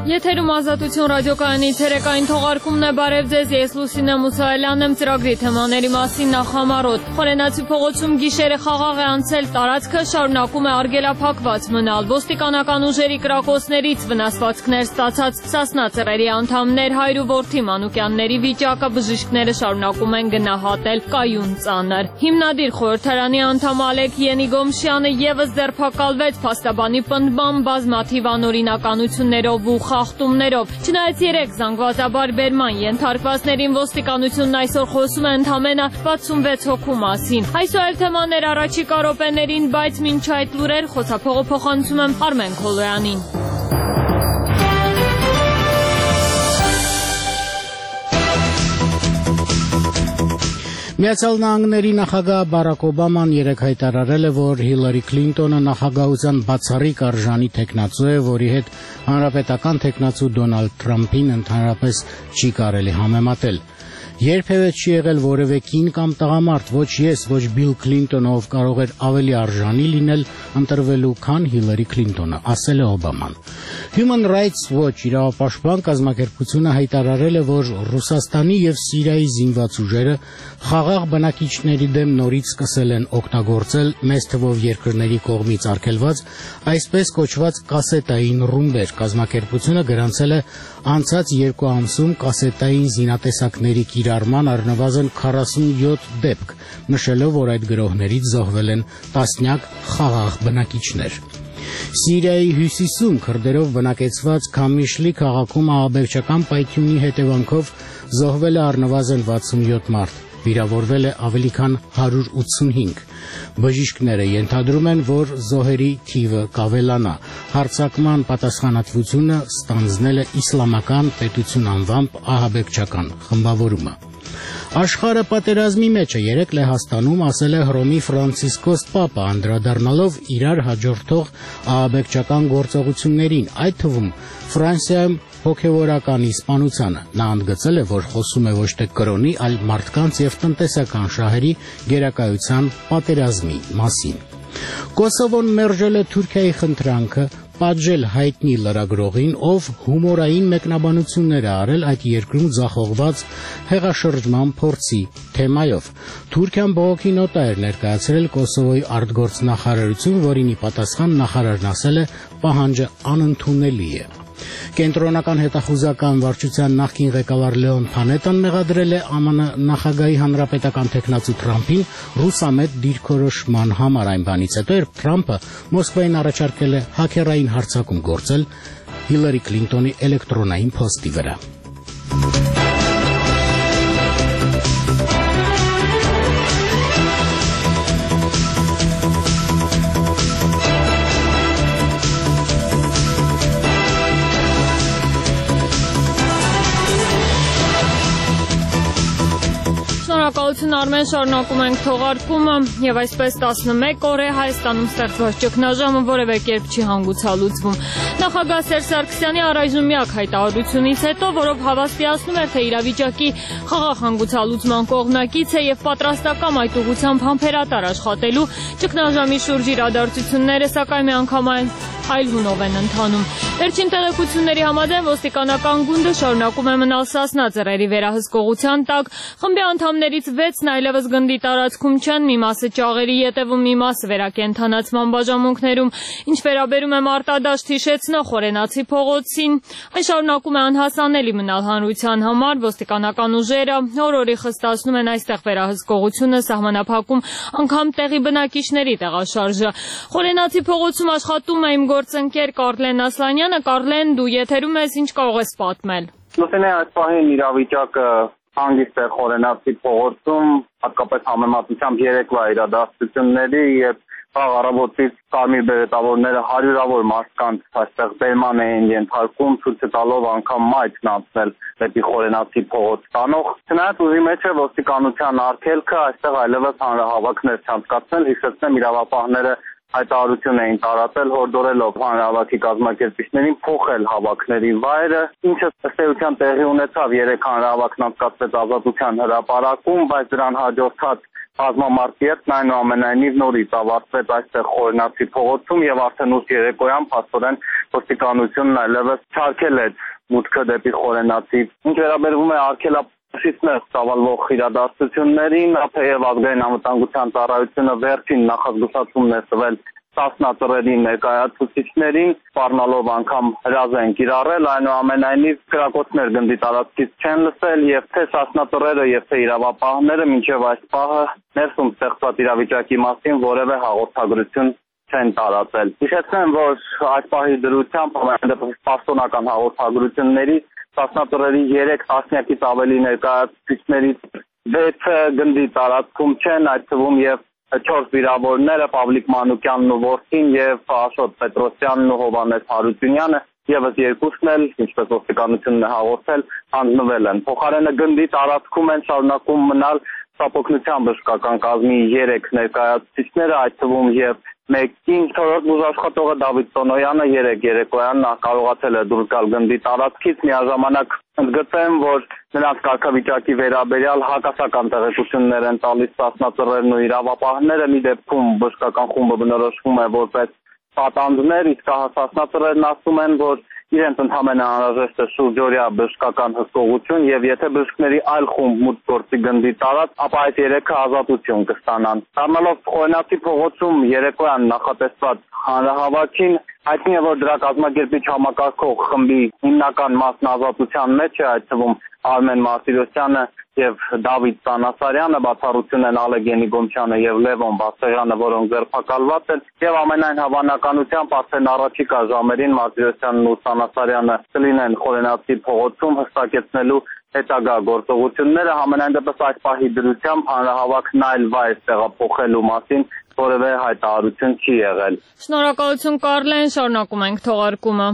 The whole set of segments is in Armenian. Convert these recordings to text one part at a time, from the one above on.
Եթերում ազատություն ռադիոկայանի ցերեկային թողարկումն է, բարև ձեզ, ես Լուսինե Մուսայելյանն եմ, ծրագրի թեմաների մասին նախամարոտ։ Խորենացի փողոցում գիշերը խաղաղ է անցել, տարածքը շարունակում է արգելափակված մնալ։ Ոստիկանական ուժերի կրակոցներից վնասվածքներ ստացած Սասնա ծռերի անդամներ հայր ու որդի Մանուկյանների վիճակը բժիշկները շարունակում են գնահատել կայուն ծանր։ Հիմնադիր խորհրդարանի անդամ Ալեք Ենիգոմշյանը ևս ձերբակալվեց փաստաբանի պնդմամբ բազմաթիվ անօրինականություններով ու խախտումներով։ Չնայած 3 զանգվածաբար բերման ենթարկվածներին ոստիկանությունն այսօր խոսում է ընդամենը 66 հոգու մասին։ Այսօր թեմաներ առաջիկա րոպեներին, բայց մինչ այդ լուրեր խոսափողը փոխանցում եմ Արմեն Քոլոյանին։ Միացյալ Նահանգների նախագահ Բարակ Օբաման երեկ հայտարարել է, որ Հիլարի Քլինտոնը նախագահության բացառիկ արժանի թեկնածու է, որի հետ հանրապետական թեկնածու Դոնալդ Թրամփին ընդհանրապես չի կարելի համեմատել։ Երբևէ չի եղել որևէ կին կամ տղամարդ, ոչ ես, ոչ Բիլ Քլինտոնը, ով կարող էր ավելի արժանի լինել ընտրվելու, քան Հիլարի Քլինտոնը, ասել է Օբաման։ Human Rights Watch իրավապաշտպան կազմակերպությունը հայտարարել է, որ Ռուսաստանի եւ Սիրիայի զինված ուժերը խաղաղ բնակիչների դեմ նորից սկսել են օգտագործել մեծ թվով երկրների կողմից արգելված այսպես կոչված կասետային ռումբեր։ Կազմակերպությունը գրանցել է անցած 2 ամսում կասետային զինատեսակների կիրառման առնվազն 47 դեպք, նշելով, որ այդ գրոհներից զոհվել են տասնյակ խաղաղ բնակիչներ։ Սիրիայի հյուսիսում քրդերով բնակեցված Քամիշլի քաղաքում ահաբեկչական պայթյունի հետևանքով զոհվել է առնվազն 67 մարդ, վիրավորվել է ավելի քան 185։ Բժիշկները ենթադրում են, որ զոհերի թիվը կավելանա։ Հարձակման պատասխանատվությունը ստանձնել է Իսլամական պետություն անվամբ ահաբեկչական խմբավորումը։ Աշխարհը պատերազմի մեջ է, երեկ Լեհաստանում ասել է Հռոմի Ֆրանցիսկոս Պապը, անդրադառնալով իրար հաջորդող ահաբեկչական գործողություններին, այդ թվում Ֆրանսիայում հոգևորական իսպանությանը։ Նա ընդգծել է, որ խոսում է ոչ թե կրոնի, այլ մարդկանց եւ տնտեսական շահերի գերակայության պատերազմի մասին։ Կոսովոն մերժել է Թուրքիայի խնդրանքը պատժել հայտնի լրագրողին, ով հումորային մեկնաբանություններ է արել այդ երկրում ձախողված հեղաշրջման փորձի թեմայով։ Թուրքիան բողոքի նոտա էր ներկայացրել Կոսովոյի արտգործնախարարություն, որին ի պատասխան նախարարն ասել է, պահանջը անընդունելի է։ Կենտրոնական հետախուզական վարչության նախկին ղեկավար Լեոն Փանետան մեղադրել է ԱՄՆ նախագահի հանրապետական թեկնածու Թրամփին ռուսամետ դիրքորոշման համար այն բանից հետո, երբ Թրամփը Մոսկվային առաջարկել է հաքերային հարձակում գործել Հիլարի Քլինտոնի էլեկտրոնային փոստի վրա։ Շնորհակալություն Արմեն, շարունակում ենք թողարկումը եւ այսպես 11 օր է Հայաստանում ստեղծված ճգնաժամը որևէ կերպ չի հանգուցալուծվում։ Նախագահ Սերժ Սարգսյանի առայժմյակ հայտարարությունից հետո, որով հավաստիացնում էր, թե իրավիճակի խաղաղ հանգուցալուծման կողմնակից է եւ պատրաստական այդ ուղղությամբ համբերատար աշխատելու, ճգնաժամի շուրջ իրադարձությունները սակայն միանգամայն այլ հունով են ընթանում։ Վերջին տեղեկությունների համաձայն ոստիկանական գունդը շարունակում է մնալ Սասնա ծռերի վերահսկողության տակ։ Խմբի անդամներից 6-ն այլևս գնդի տարածքում չեն, մի մասը ճաղերի ետևում, մի մասը վերակենդանացման բաժանմունքներում։ Ինչ վերաբերում է մարտադաշտ հիշեցնող Խորենացի փողոցին, այն շարունակում է անհասանելի մնալ հանրության համար։ Ոստիկանական ուժերը օր-օրի խստացնում են այստեղ վերահսկողությունը, սահմանափակում անգամ տեղի բնակիչների տեղաշարժը։ Խորենացի փողոցում աշխատում է իմ գործընկեր Կարլեն Ասլանյանը։ Կարլեն, դու եթերում ես, ինչ կարող ես պատմել։ Լուսինե, այս պահին իրավիճակը հանգիստ է Խորենացի փողոցում, հատկապես համեմատությամբ երեկվա իրադարձությունների, երբ առավոտից կարմիր բերետավորները հարյուրավոր մարդկանց այստեղ բերման էին ենթարկում, ցույց տալով անգամ մայթն անցնել դեպի Խորենացի փողոց տանող։ Չնայած ուժի մեջ է ոստիկանության արգելքը, այստեղ այլևս հանրահավաքներ չանցկացնել, հիշեցնեմ իրավապահները հայտարարություն էին տարածել, հորդորելով հանրահավաքի կազմակերպիչներին փոխել հավաքների վայրը, ինչը ըստ էության տեղի ունեցավ 3 հանրահավաքն անցկացվեց Ազատության հրապարակում, բայց դրան հաջորդած բազմամարտի հետ այնուամենայնիվ նորից ավարտվեց այստեղ Խորենացի փողոցում եւ արդեն ուշ երեկոյան փաստորեն ոստիկանությունն այլևս չարգել է մուտքը դեպի Խորենացի։ Ինչ վերաբերվում է արգելափոխիչներ ծավալվող իրադարձություններին, թեև ազգային անվտանգության ծառայությունը վերջին նախազգուշացումն է տվել տասնածռերի ներկայացուցիչներին, սպառնալով անգամ հրազեն կիրառել, այնուամենայնիվ կրակոցներ գնդի տարածքից չեն լսել եւ թե տասնածռերը եւ թե իրավապահները մինչեւ այս պահը ներսում ստեղծված իրավիճակի մասին որևէ հաղորդագրություն չեն տարածել։ Հիշեցնեմ, որ այս պահի դրությամբ պաշտոնական հաղորդագրությունների տասնածռերի 3 տասնյակից ավելի ներկայացուցիչներից 6-ը գնդի տարածքում չեն, այդ թվում եւ 4 վիրավորները Պավլիկ Մանուկյանն ու որդին եւ Աշոտ Պետրոսյանն ու Հովհաննես Հարությունյանը եւս երկուսն էլ, ինչպես ոստիկանությունն է հաղորդել, հանձնվել են։ Փոխարենը գնդի տարածքում են շարունակում մնալ Սապօգնության բժշկական կազմի 3 ներկայացուցիչները, այդ թվում եւ մեկին թորոտ բուժաշխատողը Դավիթ Սոնոյանը երեկոյան կարողացել է դուրս գալ գնդի տարածքից, միաժամանակ ընդգծեմ, որ նրանց կարգավիճակի վերաբերյալ հակասական տեղեկություններ են տալիս տասնածռերն ու իրավապահները, մի դեպքում բժշկական խումբը բնորոշվում է որպես պատանդներ, իսկ տասնածռերն ասում են, որ իրենց ընդհանրապես անհրաժեշտ է շուրջօրյա բժշկական հսկողություն եւ եթե բժիշկների այլ խումբ մուտք գործի գնդի տարած, ապա այդ 3-ը ազատություն կստանան։ Դառնալով Խորենացի փողոցում երեկոյան նախատեսված հանրահավաքին, հայտնի է, որ դրա կազմակերպիչ համակարգող խմբի հիմնական մասն ազատության մեջ է, այդ թվում Արմեն Մարտիրոսյանը եւ Դավիթ Սանասարյանը, բացառություն են Ալեգենի Գոմչյանը եւ Լևոն Բասեղյանը, որոնք ձերբակալված են եւ ամենայն հավանականությամբ արդեն առաջիկա ժամերին Մարտիրոսյանն ու Սանասարյանը կլինեն Խորենացի փողոցում հստակեցնելու հետագա գործողությունները, համենայն դեպս այս պահի դրությամբ հանրահավաքն այլ վայր տեղափոխելու մասին որևէ հայտարարություն չի եղել։ Շնորհակալություն Կարլեն, շարունակում ենք թողարկումը։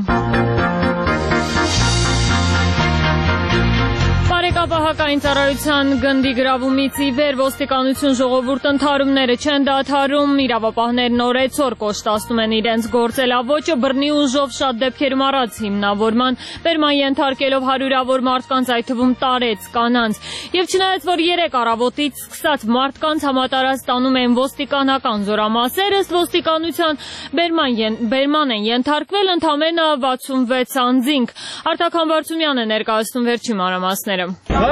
Բարեկապահական ծառայության գնդի գրավումից ի վեր ոստիկանություն ժողովուրդ ընդհարումները չեն դադարում, իրավապահներն օրեցօր կոշտացնում են իրենց գործելավոճը, բռնի ուժով շատ դեպքերում առած հիմնավորման, բերման ենթարկելով հարյուրավոր մարդկանց, այդ թվում տարեց կանանց։ Եվ չնայած որ 3 առավոտից սկսած մարդկանց համատարած տանում են ոստիկանական զորամասեր, ըստ ոստիկանության բերման են ենթարկվել ընդամենը 66 անձինք։ Արտակ Համբարձումյանը ներկայացնում վերջին մանրամասները։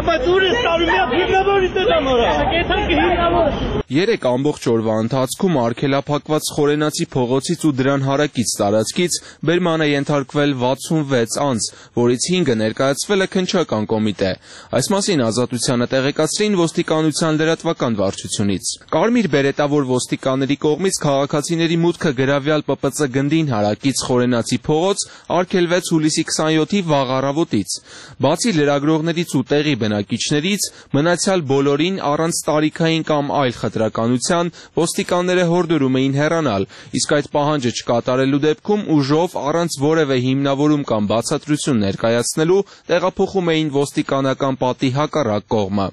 3 ամբողջ օրվա ընթացքում արգելափակված Խորենացի փողոցից ու դրան հարակից տարածքից բերման է ենթարկվել 66 անձ, որից 5-ը ներկայացվել է քննչական կոմիտե։ Այս մասին Ազատությանը տեղեկացրին ոստիկանության լրատվական վարչությունից։ Կարմիր բերետավոր ոստիկանների կողմից քաղաքացիների մուտքը գրավյալ ՊՊՑ գնդին հարակից Խորենացի փողոց արգելվեց հուլիսի 27-ի վաղ առավոտից։ Բացի լրագրողներից ու տեղի բնակիչներից, մնացյալ բոլորին առանց տարիքային կամ այլ խտրականության ոստիկանները հորդորում էին հեռանալ, իսկ այդ պահանջը չկատարելու դեպքում ուժով առանց որևէ հիմնավորում կամ բացատրություն ներկայացնելու տեղափոխում էին ոստիկանական պատի հակառակ կողմը։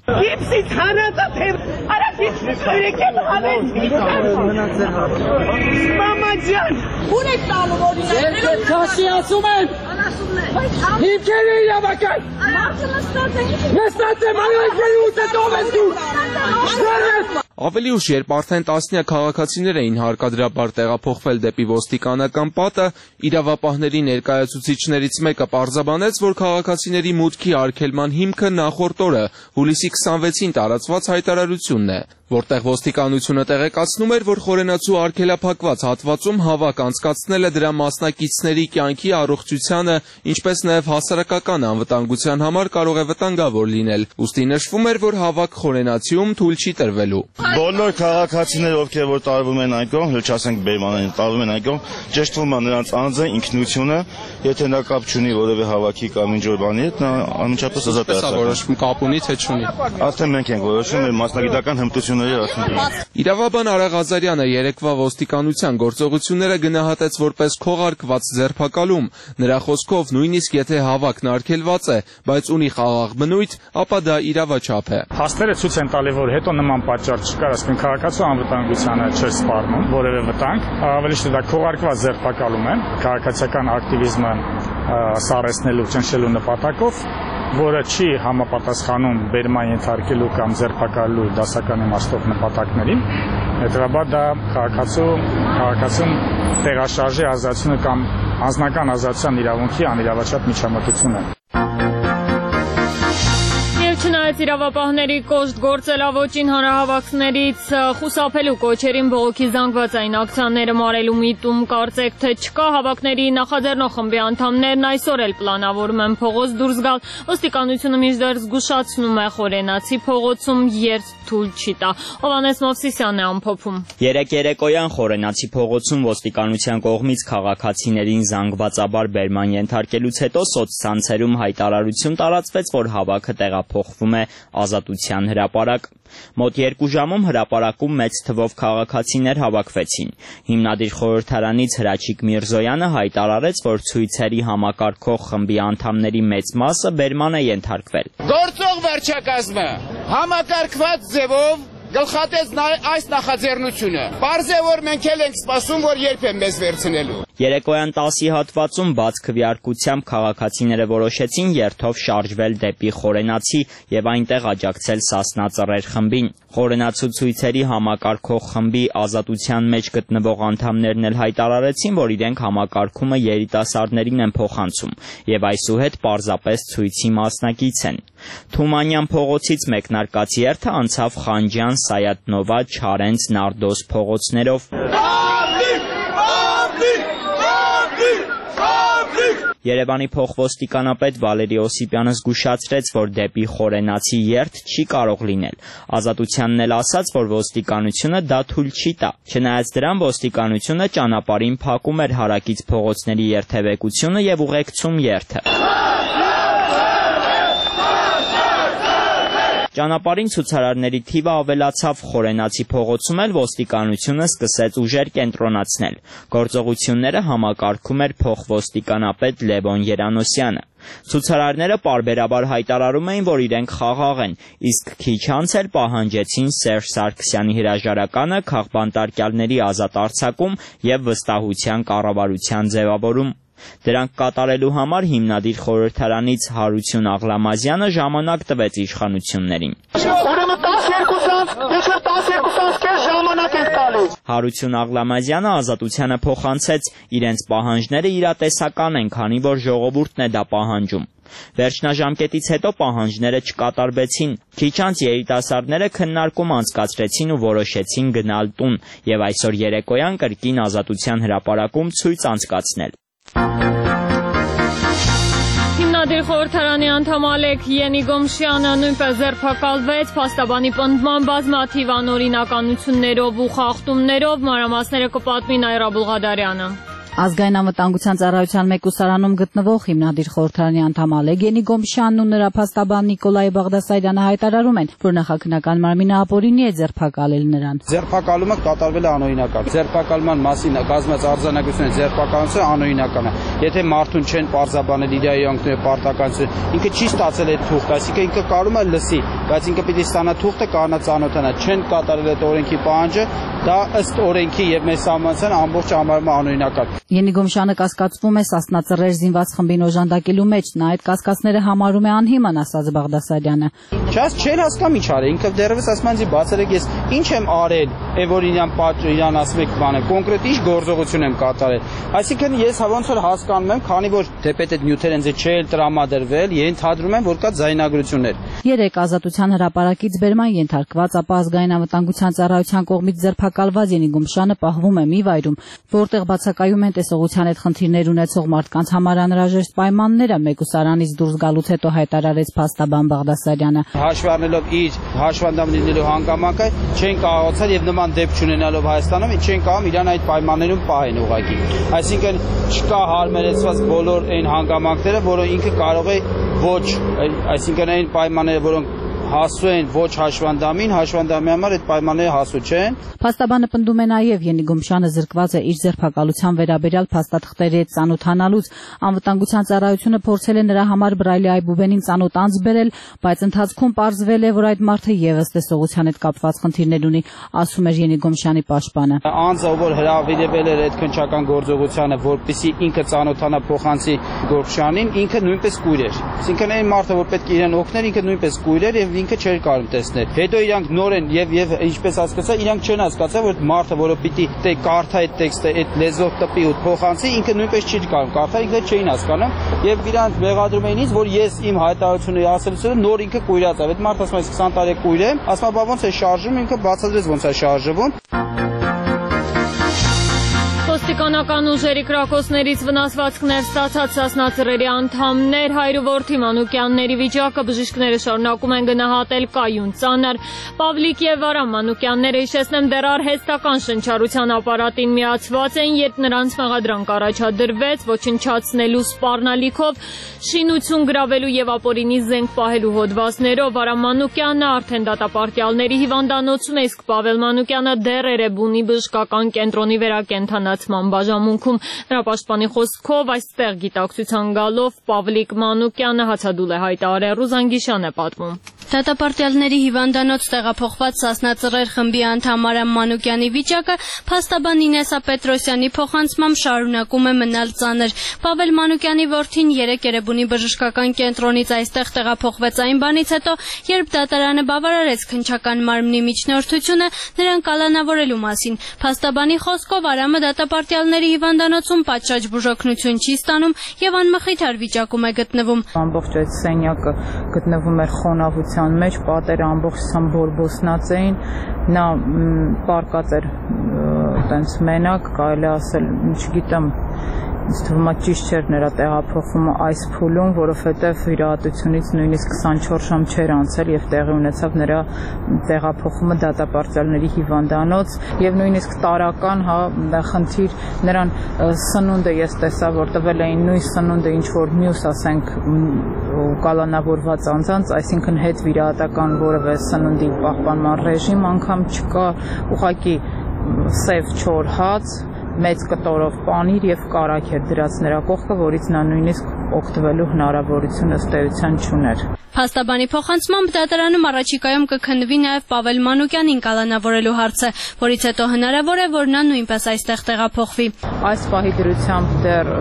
Ավելի ուշ, երբ արդեն տասնյակ քաղաքացիներ էին հարկադրաբար տեղափոխվել դեպի ոստիկանական պատը, իրավապահների ներկայացուցիչներից մեկը պարզաբանեց, որ քաղաքացիների մուտքի արգելման հիմքը նախորդ օրը հուլիսի 26-ին տարածված հայտարարությունն է, որտեղ ոստիկանությունը տեղեկացնում էր, որ Խորենացու արգելափակված հատվածում հավաք անցկացնելը դրա մասնակիցների կյանքի առողջությանը, ինչպես նաև հասարակական անվտանգության համար կարող է վտանգավոր լինել, ուստի նշվում էր, որ հավաք Խորենացիում թույլ չի տրվելու։ Բոլոր քաղաքացիները, ովքեր որ տարվում են այն կողմ, չասենք բերման տարվում են այն կողմ, ճշտվում է նրանց անձը, ինքնությունը, եթե նա կապ չունի որևէ հավաքի կամ ինչ որ բանի հետ, նա անմիջապես ազատ է որոշվում կապ ունի, թե չունի։ Արդեն մենք ենք որոշում մեր մասնագիտական հմտությունների արդյունքում։ Իրավաբան Արա Ղազարյանը երեկվա ոստիկանության գործողությունները գնահատեց որպես քողարկված ձերբակալում։ Նրա խոսքով նույնիսկ եթե հավաքն արգելված է, բայց ունի խաղաղ բնույթ, ապա դա իրավաչափ է։ Փաստերը ցույց են տալի, որ հետո նման պատճառ չկար, ասենք քաղաքացու անվտանգությանը չէր սպառնում որևէ վտանգ, ավելի շուտ դա քողարկված ձերբակալում է քաղաքացիական ակտիվիզմը սարեցնելու, ճնշելու նպատակով որը չի համապատասխանում բերման ենթարկելու կամ ձերբակալելու դասական իմաստով նպատակներին, հետևաբար դա քաղաքացուն տեղաշարժի ազատությունը կամ անձնական ազատության իրավունքի անիրավաչափ միջամտություն է։ Չնայած իրավապահների կոշտ գործելավոճին հանրահավաքներից խուսափելու կոչերին բողոքի զանգվածային ակցիաները մարելու միտում կարծեք թե չկա, հավաքների նախաձեռնող խմբի անդամներն այսօր էլ պլանավորում են փողոց դուրս գալ, ոստիկանությունը մինչդեռ զգուշացնում է Խորենացի փողոցում երթ թույլ չի տա։ Հովհաննես Մովսիսյանն է ամփոփում։ Երեկ երեկոյան Խորենացի փողոցում ոստիկանության կողմից քաղաքացիներին զանգվածաբար բերման ենթարկելուց հետո սոցցանցերում հայտարարություն տարածվեց, որ հավաքը տեղափոխվում է Ազատության հրապարակ։ Մոտ 2 ժամում հրապարակում մեծ թվով քաղաքացիներ հավաքվեցին։ Հիմնադիր խորհրդարանից Հրաչիկ Միրզոյանը հայտարարեց, որ ցույցերի համակարգող խմբի անդամների մեծ մասը բերման է ենթարկվել։ Գործող վարչակազմը համակարգված ձևով գլխատեց այս նախաձեռնությունը։ Պարզ է, որ մենք էլ ենք սպասում, որ երբ են մեզ վերցնելու։ Երեկոյան 10-ի հատվածում բաց քվեարկությամբ քաղաքացիները որոշեցին երթով շարժվել դեպի Խորենացի եւ այնտեղ աջակցել Սասնա ծռեր խմբին։ Խորենացու ցույցերի համակարգող խմբի Ազատության մեջ գտնվող անդամներն էլ հայտարարեցին, որ իրենք համակարգումը երիտասարդներին են փոխանցում եւ այսուհետ պարզապես ցույցի մասնակից են։ Թումանյան փողոցից մեկնարկած երթը անցավ Խանջյան, Սայատնովա, Չարենց, Նարդոս փողոցներով։ Երևանի փոխոստիկանապետ Վալերի Օսիպյանը զգուշացրեց, որ դեպի Խորենացի երթ չի կարող լինել։ Ազատությանն էլ ասաց, որ ոստիկանությունը դա թույլ չի տա։ Չնայած դրան ոստիկանությունը ճանապարհին փակում էր հարակից փողոցների երթևեկությունը եւ ուղեկցում երթը։ Ճանապարհին ցուցարարների թիվը ավելացավ, Խորենացի փողոցում էլ ոստիկանությունը սկսեց ուժեր կենտրոնացնել։ Գործողությունները համակարգում էր փոխոստիկանապետ Լևոն Երանոսյանը։ Ցուցարարները պարբերաբար հայտարարում էին, որ իրենք խաղաղ են, իսկ քիչ անց էլ պահանջեցին Սերժ Սարգսյանի հրաժարականը, քաղբանտարկյալների ազատ արձակում եւ վստահության կառավարության ձևավորում։ Դրանք կատարելու համար հիմնադիր խորհրդարանից Հարություն Աղլամազյանը ժամանակ տվեց իշխանություններին։ Հարություն Աղլամազյանը Ազատությանը փոխանցեց, իրենց պահանջները իրատեսական են, քանի որ ժողովուրդն է դա պահանջում։ Վերջնաժամկետից հետո պահանջները չկատարվեցին։ Քիչ անց երիտասարդները քննարկում անցկացրեցին ու որոշեցին գնալ տուն եւ այսօր երեկոյան կրկին Ազատության հրապարակում ցույց անցկացնել։ Հիմնադիր խորհրդարանի անդամ Ալեք Ենիգոմշյանը նույնպես ձերբակալվեց փաստաբանի պնդման բազմաթիվ անօրինականություններով ու խախտումներով, մանրամասները կպատմի Նայրա Բուլղադարյանը։ Ազգային անվտանգության ծառայության մեկուսարանում գտնվող հիմնադիր խորհրդարանի անդամ Ալեք Ենիգոմշյանն ու նրա փաստաբան Նիկոլայ Բաղդասարյանը հայտարարում են, որ նախաքննական մարմինը ապօրինի է ձերբակալել նրան։ Ձերբակալումը կատարվել է անօրինական։ Ձերբակալման մասին կազմած արձանագրությունը ձերբակալությունը անօրինական է։ Եթե մարդուն չեն պարզաբանել իր իրավունքները, պարտականությունը, ինքը չի ստացել այդ թուղթը, այսինքն ինքը կարում է լսի, բայց ինքը պիտի ստանա թուղթը, կանա ծանոթանա, չեն կատարել այդ օրենքի պահանջը, դա ըստ օրենքի եւ մեր սահմանության ամբողջ համարում անօրինական։ Ենիգոմշյանը կասկածվում է Սասնա ծռեր զինված խմբին օժանդակելու մեջ, նա այդ կասկածները համարում է անհիմն, ասաց Բաղդասարյանը։ Չես չեր հասկամ ինչ արել, ինքը դեռևս ասում է բացերեք ես ինչ եմ արել, որ իրան ասում եք բանը, կոնկրետ ինչ գործողություն եմ կատարել։ Այսինքն ես ոնց որ հասկանում եմ, քանի որ թեպետ այդ նյութերը ինձ չէ տրամադրվել, ենթադրում եմ, որ կա ձայնագրություններ։ Երեք Ազատության հրապարակից բերման ենթարկված, ապա ազգային անվտանգության ծառայության կողմից ձերբակալված Ենիգոմշյանը պահվում է մի վայրում, որտեղ բացակայում են տեսողության հետ խնդիրներ ունեցող մարդկանց համար անհրաժեշտ պայմանները, մեկուսարանից դուրս գալուց հետո հայտարարեց փաստաբան Բաղդասարյանը։ Հաշվի առնելով իր հաշվանդամ լինելու հանգամանքը, չեն կարողացել եւ նման դեպք ունենալով Հայաստանում, չեն կարող իրան այդ պայմաններում պահեն ուղղակի։ Այսինքն չկա հարմարեցված բոլոր այն հանգամանքները, որոնք ինքը կարող է ոչ, այսինքն այն պայմանները, որոնք հասու են ոչ հաշվանդամին, հաշվանդամի համար այդ պայմանները հասու չեն։ Փաստաբանը պնդում է նաև Ենի Գոմշյանը զրկված է իր ձերբակալության վերաբերյալ փաստաթղթերի հետ ծանոթանալուց։ Անվտանգության ծառայությունը փորձել է նրա համար Բրայլի այբուբենին ծանոթ անձ բերել, բայց ընթացքում պարզվել է, որ այդ մարդը եւս տեսողության հետ կապված խնդիրներ ունի, ասում էր Ենի Գոմշյանի պաշտպանը։ Անձը, որ հրավիրվել էր այդ քննչական գործողությանը, որպեսզի ինքը ծանոթանա փոխանցի Գոմշյանին, ինքը նույնպես կույր էր։ Այսինքն այն մարդը, որ պետք է իրեն օգներ, ինքը նույնպես կույր էր եւ ինքը չէր կարող տեսնել։ Հետո իրանք նորեն եւ ինչպես հասկացա, իրանք չեն հասկացա, որ մարդը, որը պիտի կարդա այդ տեքստը, այդ լեզվով տպի ու փոխանցի, ինքը նույնպես չի կարող կարդալ, ինքը չէին հասկանում եւ իրանք մեղադրում էին ինձ, որ ես իմ հայտարարությունը ասելուց նոր ինքը կույրած է։ Այդ մարդը ասում է 20 տարի կույր է, ասում է բա ոնց է շարժում, ինքը բացատրեց ոնց է շարժվում։ Ոստիկանական ուժերի կրակոցներից վնասվածքներ ստացած Սասնա-Ծռերի անդամներ հայր ու որդի Մանուկյանների վիճակը բժիշկները շարունակում են գնահատել կայուն ծանր։ Պավլիկ եւ Արամ Մանուկյանները, հիշեցնեմ, դեռ արհեստական շնչառության ապարատին միացված են, երբ նրանց մեղադրանք առաջադրվեց ոչնչացնելու սպառնալիքով, շինություն գրավելու եւ ապօրինի զենք պահելու հոդվածներով։ Արամ Մանուկյանը արդեն դատապարտյալների հիվանդանոցում է, իսկ Պավել Մանուկյանը դեռ Էրեբունի բժշկական կենտրոնի վերակենդանացման բաժանմունքում։ Նրա պաշտպանի խոսքով այստեղ գիտակցության գալով Պավլիկ Մանուկյանը հացադուլ է հայտարարել, Ռուզանգիշան է պատմում։ Դատապարտյալների հիվանդանոց տեղափոխված Սասնա-Ծռեր խմբի անդամ Արամ Մանուկյանի վիճակը փաստաբան Ինեսա Պետրոսյանի փոխանցմամբ շարունակում է մնալ ծանր։ Պավել Մանուկյանի որդին 3 Էրեբունի բժշկական կենտրոնից այստեղ տեղափոխվեց այն բանից հետո, երբ դատարանը բավարարեց քննչական մարմնի միջնորդությունը նրան կալանավորելու մասին։ Փաստաբանի խոսքով Արամը դատապարտյալների հիվանդանոցում պատշաճ բուժօգնություն չի ստանում եւ անմխիթար վիճակում է գտնվում։ Ամբողջ այդ սենյակը գտնվում էր խոնավության մեջ, պատերը ամբողջությամբ բորբոսնած էին, նա պարկած էր տենց մենակ, կարելի ասել, չգիտեմ, ինձ թվում է ճիշտ չէր նրա տեղափոխումը այս փուլում, որովհետև վիրահատությունից նույնիսկ 24 ժամ չէր անցել եւ տեղի ունեցավ նրա տեղափոխումը դատապարտյալների հիվանդանոց եւ նույնիսկ տարական խնդիր նրան սնունդը ես տեսա, որ տվել էին նույն սնունդը ինչ որ մյուս, ասենք, կալանավորված անձանց, այսինքն հետ վիրահատական որևէ սննդի պահպանման ռեժիմ անգամ չկա, ուղղակի սև չոր հաց, մեծ կտորով պանիր եւ կարագ էր դրած նրա կողքը, որից նա նույնիսկ օգտվելու հնարավորություն ըստ էության չուներ։ Փաստաբանի փոխանցմամբ դատարանում առաջիկայում կքննվի նաև Պավել Մանուկյանին կալանավորելու հարցը, որից հետո հնարավոր է, որ նա նույնպես այստեղ տեղափոխվի։ Այս պահի դրությամբ դեռ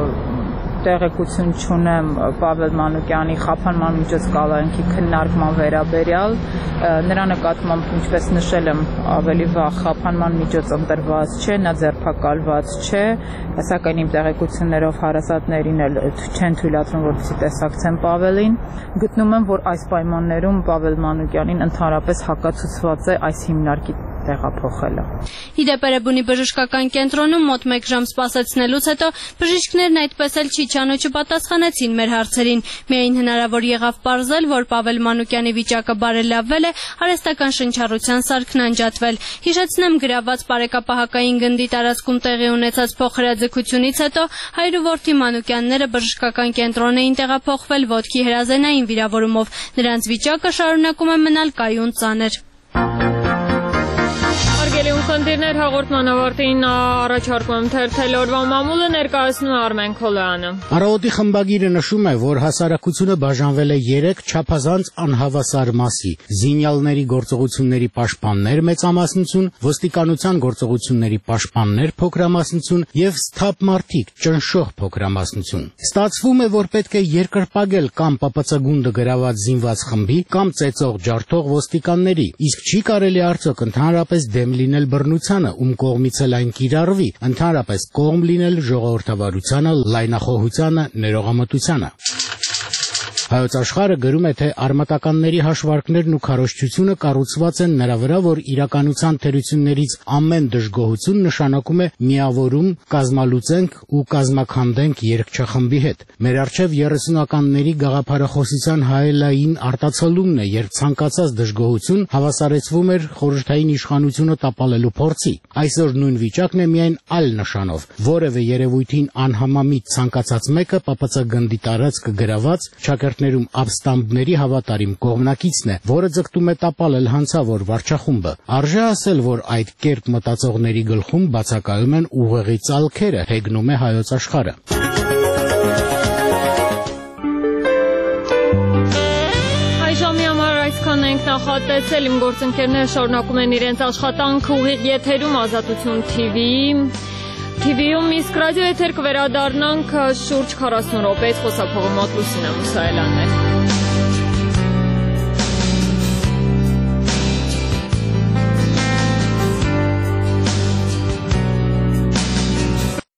տեղեկություն չունեմ Պավել Մանուկյանի խափանման միջոց կալանքի քննարկման վերաբերյալ, նրա նկատմամբ, ինչպես նշել եմ, ավելի վաղ խափանման միջոց ընտրված չէ, նա ձերբակալված չէ, սակայն իմ տեղեկություններով հարազատներին էլ չեն թույլատրում, որպեսզի տեսակցեն Պավելին։ Գտնում եմ, որ այս պայմաններում Պավել Մանուկյանին ընդհանրապես հակացուցված է այս հիմնարկի տեղափոխելը։ Իդեպ Էրեբունի բժշկական կենտրոնում մոտ 1 ժամ սպասեցնելուց հետո բժիշկներն այդպես էլ չիջան ու չպատասխանեցին մեր հարցերին։ Միայն հնարավոր եղավ պարզել, որ Պավել Մանուկյանի վիճակը բարելավվել է, արհեստական շնչառության սարքն անջատվել։ Հիշեցնեմ, գրաված բարեկապահակային գնդի տարածքում տեղի ունեցած փոխհրաձգությունից հետո հայր ու որդի Մանուկյանները բժշկական կենտրոն էին տեղափոխվել ոտքի հրազենային վիրավորումով։ Նրանց վիճակը շարունակում է մնալ կայուն ծանր։ Հարգելի ունկնդիրներ, հաղորդման ավարտին առաջարկում եմ թերթել օրվա մամուլը, ներկայացնում է Արմեն Քոլոյանը։ Առավոտի խմբագիրը նշում է, որ հասարակությունը բաժանվել է 3 չափազանց անհավասար մասի՝ զինյալների գործողությունների պաշտպաններ մեծամասնություն, ոստիկանության գործողությունների պաշտպաններ փոքրամասնություն եւ սթափ մարդիկ ճնշող փոքրամասնություն։ Ստացվում է, որ պետք է երկրպագել կամ ՊՊՑ գունդը գրաված զինված խմբի կամ ծեծող ջարդող ոստիկանների, իսկ չի կարելի արդյոք ընդհանրապես դեմ լինել բռնությանը, ում կողմից էլ այն կիրառվի, ընդհանրապես կողմ լինել ժողովրդավարությանը, լայնախոհությանը, ներողամտությանը։ Հայոց աշխարհը գրում է, թե արմատականների հաշվարկներն ու քարոզչությունը կառուցված են նրա վրա, որ իրականության թերություններից ամեն դժգոհություն նշանակում է միավորում, կազմալուծենք ու կազմաքանդենք երգչախմբի հետ։ Մեր առջև 30-ականների գաղափարախոսության հայելային արտացոլումն է, երբ ցանկացած դժգոհություն հավասարեցվում էր խորհրդային իշխանությունը տապալելու փորձի։ Այսօր նույն վիճակն է, միայն այլ նշանով։ Որևէ երևույթին անհամամիտ ցանկացած մեկը ՊՊՑ գնդի տարածք գրաված, օրինակներում ավստամբների հավատարիմ կողմնակիցն է, որը ձգտում է տապալել հանցավոր վարչախումբը։ Արժե ասել, որ այդ կերպ մտածողների գլխում բացակայում են ուղեղի ծալքերը, հեգնում է Հայոց Աշխարհը։ Այժմի համար այսքան ենք նախատեսել, իմ գործընկերները շարունակում են իրենց աշխատանքը ուղիղ եթերում Ազատություն TV-ում, իսկ ռադիո եթեր կվերադառնանք շուրջ 40 րոպեից, խոսափողը մոտ Լուսինա Մուսայելյանն է։